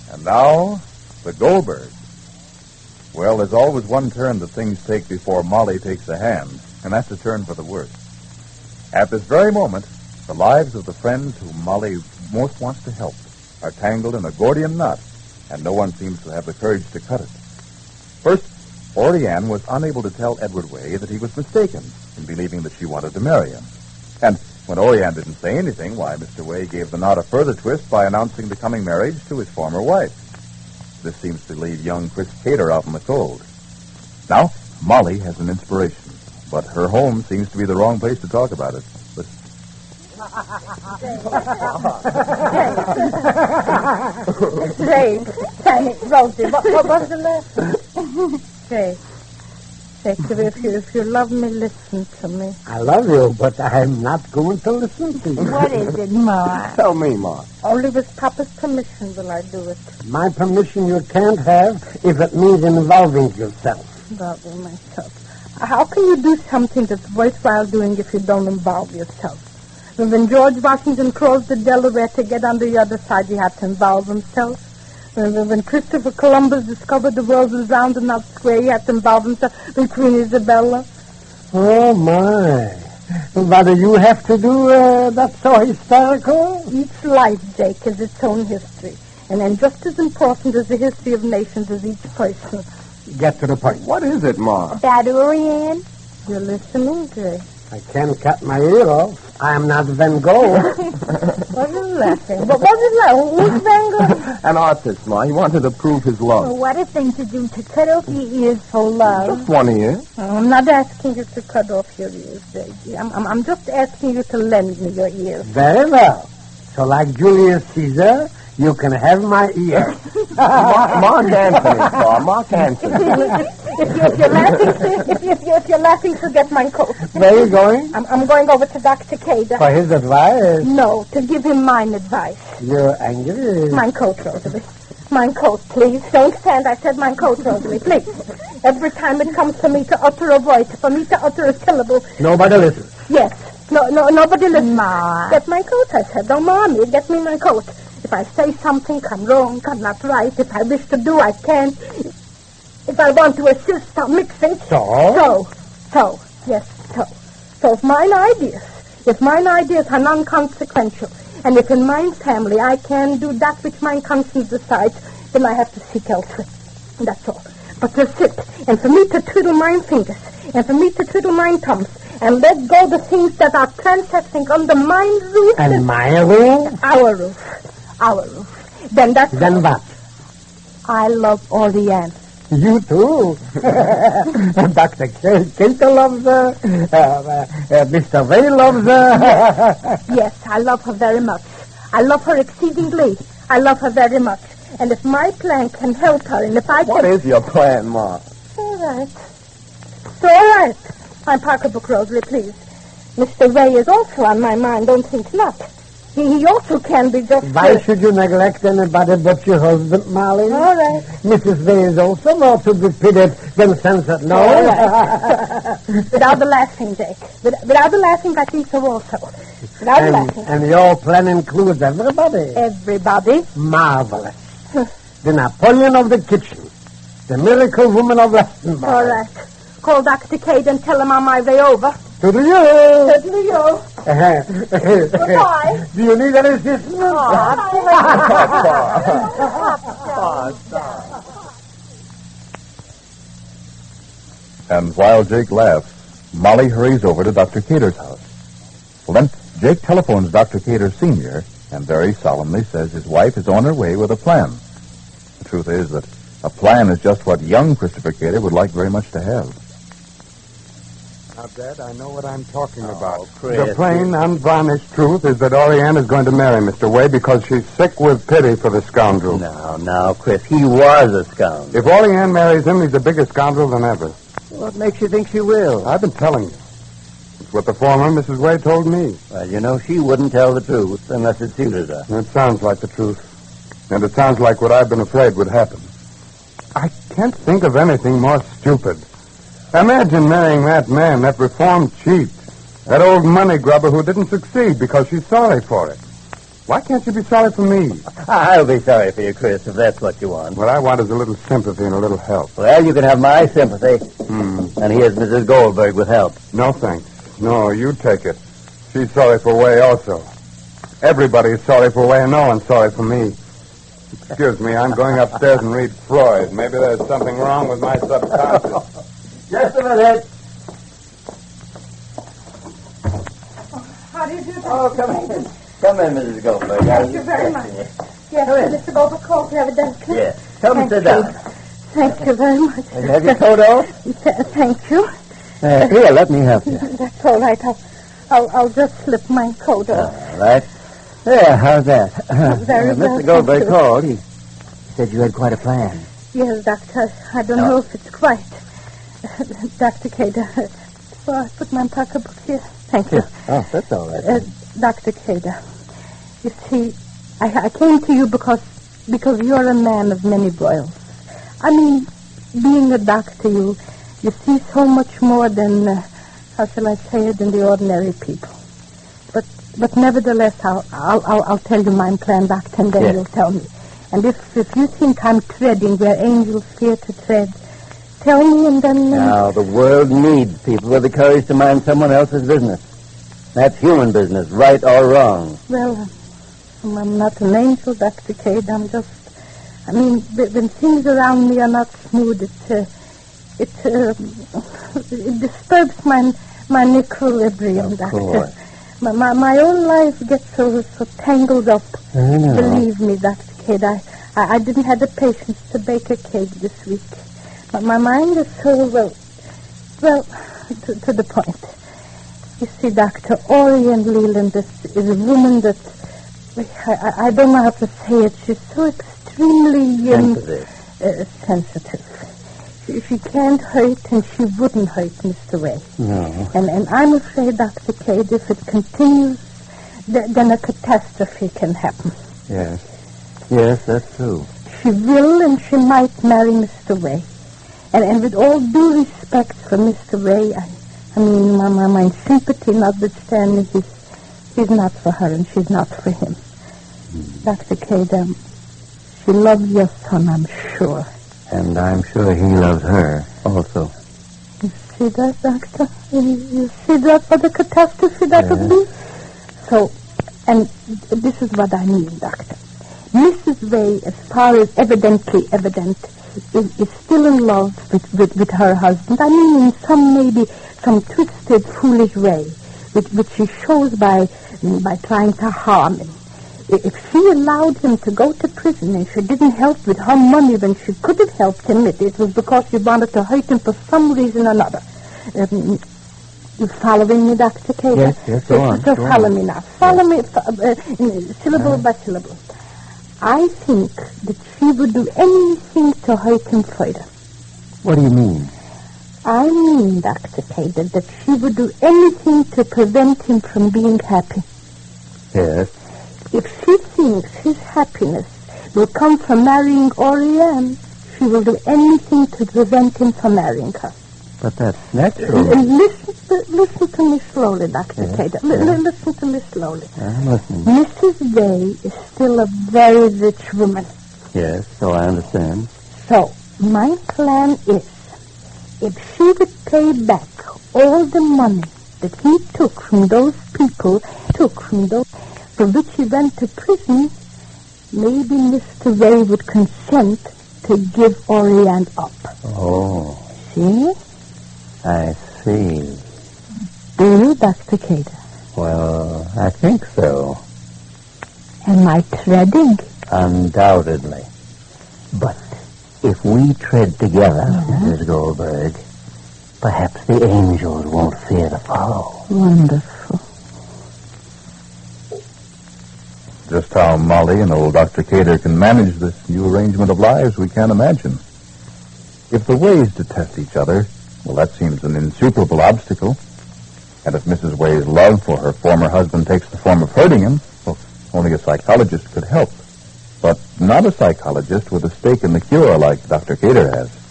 And now, the Goldberg. Well, there's always one turn that things take before Molly takes a hand, and that's a turn for the worse. At this very moment, the lives of the friends whom Molly most wants to help are tangled in a Gordian knot, and no one seems to have the courage to cut it. First, Orianne was unable to tell Edward Way that he was mistaken in believing that she wanted to marry him. And when Orianne didn't say anything, why, Mr. Way gave the knot a further twist by announcing the coming marriage to his former wife. This seems to leave young Chris Cater out in the cold. Now, Molly has an inspiration, but her home seems to be the wrong place to talk about it. Say, Rosie, what was the lesson? Say, if you love me, listen to me. I love you, but I'm not going to listen to you. What is it, Ma? Tell me, Ma. Only with Papa's permission will I do it. My permission you can't have if it means involving yourself. Involving myself. How can you do something that's worthwhile doing if you don't involve yourself? When George Washington crossed the Delaware to get on the other side, he had to involve himself. When Christopher Columbus discovered the world was round and not square, he had to involve himself with Queen Isabella. Oh, my. What do you have to do that's so hysterical? Each life, Jake, has its own history. And then just as important as the history of nations is each person. Get to the point. What is it, Ma? About Orianne? You're listening, Jake. I can't cut my ear off. I'm not Van Gogh. What are you laughing? What was it like? Who's Van Gogh? An artist, Ma. He wanted to prove his love. Oh, what a thing to do, to cut off your ears for love. Just one ear. Oh, I'm not asking you to cut off your ears, baby. I'm just asking you to lend me your ears. Very well. So like Julius Caesar, you can have my ear. Mark Anthony, Ma. Mark Anthony. If you're laughing, forget my coat. Where are you going? I'm going over to Dr. Cater. For his advice? No, to give him mine advice. You're angry? Mine coat, Rosalie. Mine coat, please. Don't stand. I said mine coat, Rosalie, please. Every time it comes for me to utter a voice, for me to utter a syllable... Nobody listens. Yes. No, nobody listens. Ma. Get my coat, I said. Don't ma me. Get me my coat. If I say something, I'm wrong, I'm not right. If I wish to do, I can't. If I want to assist, I'll mix it. So, if mine ideas are non-consequential, and if in mine family I can do that which mine conscience decides, then I have to seek elsewhere. That's all. But to sit, and for me to twiddle mine fingers, and for me to twiddle mine thumbs, and let go the things that are transacting under mine roof... And my roof? Our roof. Then what? I love Orianne. You too. Dr. Cater loves her. Mr. Way loves her. Yes, I love her very much. I love her exceedingly. I love her very much. And if my plan can help her, and if I can... What is your plan, Ma? All right. It's all right. My pocketbook, Rosalie, please. Mr. Ray is also on my mind, don't think not. He also can be just... Why should you neglect anybody but your husband, Molly? All right. Mrs. Ray is also more to be pitied than censored. No? All right. Without the laughing, Jake. Without the laughing, I think so also. Without the laughing. And your plan includes everybody? Everybody. Marvelous. The Napoleon of the kitchen. The miracle woman of Luxembourg. All right. Call Dr. Cade and tell him on my way over. To you. Goodbye. Do you need any assistance? And while Jake laughs, Molly hurries over to Dr. Cater's house. Well, then, Jake telephones Dr. Cater Sr. and very solemnly says his wife is on her way with a plan. The truth is that a plan is just what young Christopher Cater would like very much to have. Now, Dad, I know what I'm talking about. Chris. The plain, unvarnished truth is that Orianne is going to marry Mr. Way because she's sick with pity for the scoundrel. Now, Chris, he was a scoundrel. If Orianne marries him, he's a bigger scoundrel than ever. What makes you think she will? I've been telling you. It's what the former Mrs. Way told me. Well, she wouldn't tell the truth unless it suited her. It sounds like the truth. And it sounds like what I've been afraid would happen. I can't think of anything more stupid. Imagine marrying that man, that reformed cheat, that old money grubber who didn't succeed because she's sorry for it. Why can't you be sorry for me? I'll be sorry for you, Chris, if that's what you want. What I want is a little sympathy and a little help. Well, you can have my sympathy. And here's Mrs. Goldberg with help. No, thanks. No, you take it. She's sorry for Way also. Everybody's sorry for Way, and no one's sorry for me. Excuse me, I'm going upstairs and read Freud. Maybe there's something wrong with my subconscious. Just a minute. How do you do that? Oh, come in. Come in, Mrs. Goldberg. Thank you very much. Yes, Mr. Goldberg called evidently. Yes. Come and sit down. Thank you very much. Have your coat off? Thank you. Here, let me help you. That's all right. I'll just slip my coat off. All right. There, how's that? Very well, Mr. Goldberg thank you. called. He said you had quite a plan. Yes, Doctor. I don't know if it's quite. Dr. Cader. Well, I put my pocketbook here. Thank you. Oh, that's all right. Dr. Cader, you see, I came to you because you're a man of many broils. I mean, being a doctor, you see so much more than, how shall I say it, than the ordinary people. But nevertheless, I'll tell you my plan, Doctor, and then you'll tell me. And if you think I'm treading where angels fear to tread, tell me, and then... Now, the world needs people with the courage to mind someone else's business. That's human business, right or wrong. Well, I'm not an angel, Dr. Cade. I'm just... I mean, when things around me are not smooth, it disturbs my equilibrium, Of Doctor. course. My own life gets so tangled up. I know. Believe me, Dr. Cade, I didn't have the patience to bake a cake this week. But my mind is so, well, to the point. You see, Dr. Orion Leland is a woman that, I don't know how to say it, she's so extremely sensitive. She can't hurt, and she wouldn't hurt Mr. Way. No. And I'm afraid, Dr. Cade, if it continues, then a catastrophe can happen. Yes. Yes, that's true. She will and she might marry Mr. Way. And with all due respect for Mr. Way, I mean, my sympathy notwithstanding, he's not for her and she's not for him. Dr. Cade, she loves your son, I'm sure. And I'm sure he loves her also. You see that, Doctor? You see that for the catastrophe that would be? So, and this is what I mean, Doctor. Mrs. Way, as far as evidently evident, is still in love with her husband. I mean, in some twisted, foolish way, which she shows by trying to harm him. If she allowed him to go to prison and she didn't help with her money when she could have helped him, it was because she wanted to hurt him for some reason or another. You following me, Dr. Cader? Yes, go on. So follow me now. Follow me syllable by syllable. I think that she would do anything to hurt him further. What do you mean? I mean, Dr. Cader, that she would do anything to prevent him from being happy. Yes. If she thinks his happiness will come from marrying Oriane, she will do anything to prevent him from marrying her. But that's natural. Listen to me slowly, Dr. Cader. Listen to me slowly. I'm listening. Mrs. Way is still a very rich woman. Yes, so I understand. So, my plan is, if she would pay back all the money that he took from those people, for which he went to prison, maybe Mr. Way would consent to give Oriane up. Oh. See? I see. Do you, Dr. Cader? Well, I think so. Am I treading? Undoubtedly. But if we tread together, Mrs. Goldberg, perhaps the angels won't fear to follow. Wonderful. Just how Molly and old Dr. Cader can manage this new arrangement of lives, we can't imagine. If the Ways detest each other, well, that seems an insuperable obstacle. And if Mrs. Way's love for her former husband takes the form of hurting him, well, only a psychologist could help. But not a psychologist with a stake in the cure like Dr. Cader has.